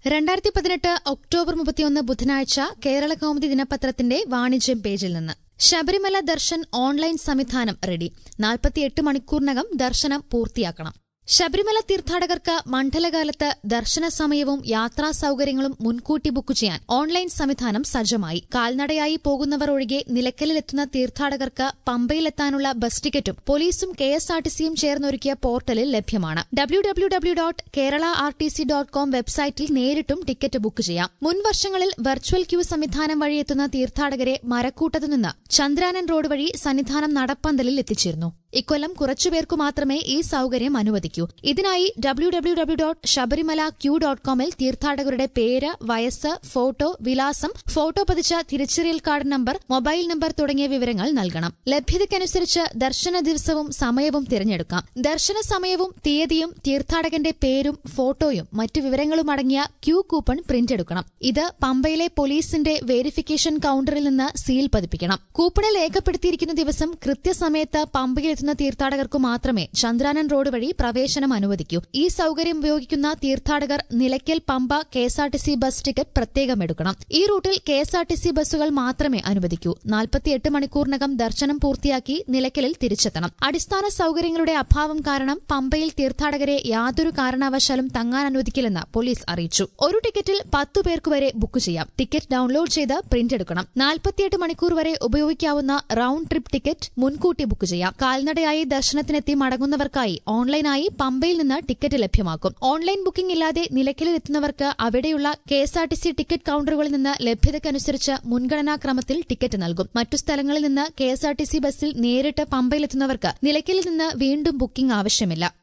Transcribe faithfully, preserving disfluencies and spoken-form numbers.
രണ്ടായിരത്തി പതിനെട്ട് ഒക്ടോബർ മുപ്പത്തിയൊന്ന് ബുധനാഴ്ച കേരള കൗമുദി ദിനപത്രത്തിന്റെ വാണിജ്യം പേജിൽ നിന്ന്. ശബരിമല ദർശൻ ഓൺലൈൻ സംവിധാനം റെഡി. നാൽപ്പത്തിയെട്ട് മണിക്കൂറിനകം ദർശനം പൂർത്തിയാക്കണം. ശബരിമല തീർത്ഥാടകർക്ക് മണ്ഡലകാലത്ത് ദർശന സമയവും യാത്രാ സൌകര്യങ്ങളും മുൻകൂട്ടി ബുക്ക് ചെയ്യാൻ ഓൺലൈൻ സംവിധാനം സജ്ജമായി. കാൽനടയായി പോകുന്നവർ ഒഴികെ നിലയ്ക്കലിലെത്തുന്ന തീർത്ഥാടകർക്ക് പമ്പയിലെത്താനുള്ള ബസ് ടിക്കറ്റും പോലീസും കെഎസ്ആർടിസിയും ചേർന്നൊരുക്കിയ പോർട്ടലിൽ ലഭ്യമാണ്. W W W dot Kerala R T C dot com വെബ്സൈറ്റിൽ നേരിട്ടും ടിക്കറ്റ് ബുക്ക് ചെയ്യാം. മുൻ വർഷങ്ങളിൽ വെർച്വൽ ക്യൂ സംവിധാനം വഴി എത്തുന്ന തീർത്ഥാടകരെ മരക്കൂട്ടത്തുനിന്ന് ചന്ദ്രാനൻ റോഡ് വഴി സന്നിധാനം നടപ്പന്തലിൽ എത്തിച്ചിരുന്നു. ഇക്കൊല്ലം കുറച്ചുപേർക്കു മാത്രമേ ഈ സൌകര്യം അനുവദിക്കൂ. ഇതിനായി W W W dot Sabarimala Q dot കോമിൽ തീർത്ഥാടകരുടെ പേര്, വയസ്സ്, ഫോട്ടോ, വിലാസം, ഫോട്ടോ പതിച്ച തിരിച്ചറിയൽ കാർഡ് നമ്പർ, മൊബൈൽ നമ്പർ തുടങ്ങിയ വിവരങ്ങൾ നൽകണം. ലഭ്യതയ്ക്കനുസരിച്ച് ദർശന ദിവസവും സമയവും തിരഞ്ഞെടുക്കാം. ദർശന സമയവും തീയതിയും തീർത്ഥാടകന്റെ പേരും ഫോട്ടോയും മറ്റു വിവരങ്ങളും അടങ്ങിയ ക്യൂ കൂപ്പൺ പ്രിന്റ് എടുക്കണം. ഇത് പമ്പയിലെ പോലീസിന്റെ വെരിഫിക്കേഷൻ കൌണ്ടറിൽ നിന്ന് സീൽ പതിപ്പിക്കണം. കൂപ്പണിൽ രേഖപ്പെടുത്തിയിരിക്കുന്ന ദിവസം കൃത്യസമയത്ത് പമ്പയിൽ തീർത്ഥാടകർക്കു മാത്രമേ ചന്ദ്രാനൻ റോഡ് വഴി പ്രവേശനം അനുവദിക്കൂ. ഈ സൌകര്യം ഉപയോഗിക്കുന്ന തീർത്ഥാടകർ Nilakkal Pamba KSRTC bus ticket പ്രത്യേകം എടുക്കണം. ഈ റൂട്ടിൽ കെഎസ്ആർടിസി ബസ്സുകൾ മാത്രമേ അനുവദിക്കൂ. നാൽപ്പത്തിയെട്ട് മണിക്കൂറിനകം ദർശനം പൂർത്തിയാക്കി നിലയ്ക്കലിൽ തിരിച്ചെത്തണം. അടിസ്ഥാന സൌകര്യങ്ങളുടെ അഭാവം കാരണം പമ്പയിൽ തീർത്ഥാടകരെ യാതൊരു കാരണവശാലും തങ്ങാൻ അനുവദിക്കില്ലെന്ന് പോലീസ് അറിയിച്ചു. ഒരു ടിക്കറ്റിൽ പത്തു പേർക്കുവരെ ബുക്ക് ചെയ്യാം. ടിക്കറ്റ് ഡൌൺലോഡ് ചെയ്ത് പ്രിന്റ് എടുക്കണം. നാൽപ്പത്തിയെട്ട് മണിക്കൂർ വരെ ഉപയോഗിക്കാവുന്ന റൌണ്ട് ട്രിപ്പ് ടിക്കറ്റ് മുൻകൂട്ടി ബുക്ക് ചെയ്യാം. കാൽനടയായി ദർശനത്തിനെത്തി മടങ്ങുന്നവർക്കായി ഓൺലൈനായി പമ്പയിൽ നിന്ന് ടിക്കറ്റ് ലഭ്യമാക്കും. ഓൺലൈൻ ബുക്കിംഗ് ഇല്ലാതെ നിലയ്ക്കലിൽ എത്തുന്നവർക്ക് അവിടെയുള്ള കെഎസ്ആർടിസി ടിക്കറ്റ് കൌണ്ടറുകളിൽ നിന്ന് ലഭ്യതയ്ക്കനുസരിച്ച് മുൻഗണനാക്രമത്തിൽ ടിക്കറ്റ് നൽകും. മറ്റു സ്ഥലങ്ങളിൽ നിന്ന് കെഎസ്ആർടിസി ബസ്സിൽ നേരിട്ട് പമ്പയിലെത്തുന്നവർക്ക് നിലയ്ക്കലിൽ നിന്ന് വീണ്ടും ബുക്കിംഗ് ആവശ്യമില്ല.